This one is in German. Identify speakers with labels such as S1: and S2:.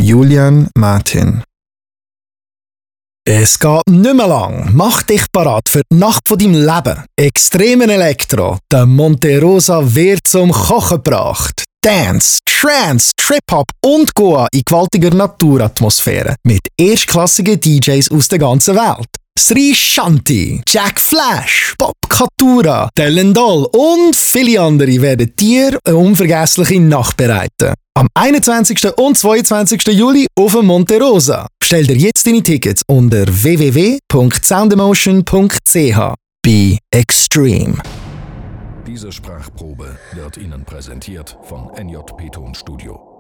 S1: Julian Martin. Es geht nicht mehr lang. Mach dich parat für die Nacht von deinem Leben. Extremen Elektro. Der Monte Rosa wird zum Kochen gebracht. Dance, Trance, Trip-Hop und Goa in gewaltiger Naturatmosphäre. Mit erstklassigen DJs aus der ganzen Welt. Sri Shanti, Jack Flash, Bob Katura, Telendol und viele andere werden dir eine unvergessliche Nacht bereiten. Am 21. und 22. Juli auf dem Monte Rosa. Bestell dir jetzt deine Tickets unter www.soundemotion.ch. Be extreme.
S2: Diese Sprachprobe wird Ihnen präsentiert von NJP Tonstudio.